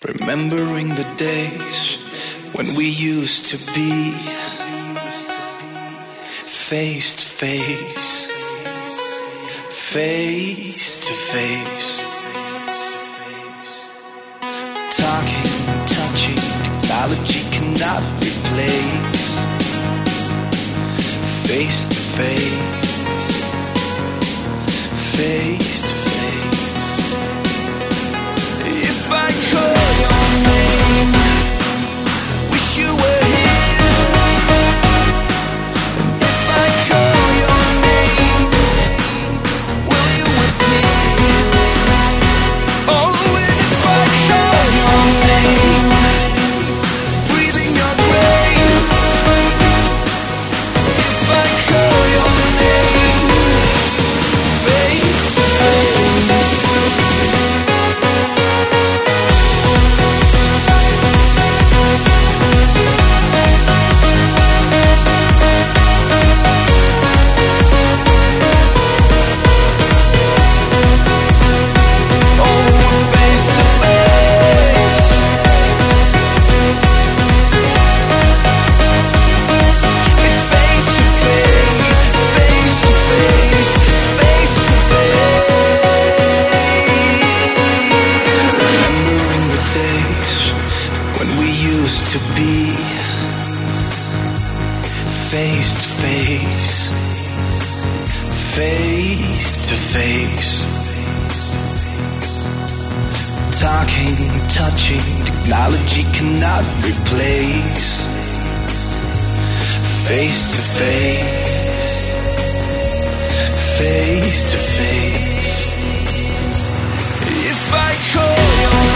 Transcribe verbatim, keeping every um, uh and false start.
Remembering the days when we used to be face to face, face to face, talking, touching, technology cannot replace face to face, face to face. If I call your name, wish you were here. If I call your name, will you with me? Oh, and if I call your name, breathing your grace. If I call your name, face to face. To be face to face, face to face, talking, touching, technology cannot replace face to face, face to face. If I call your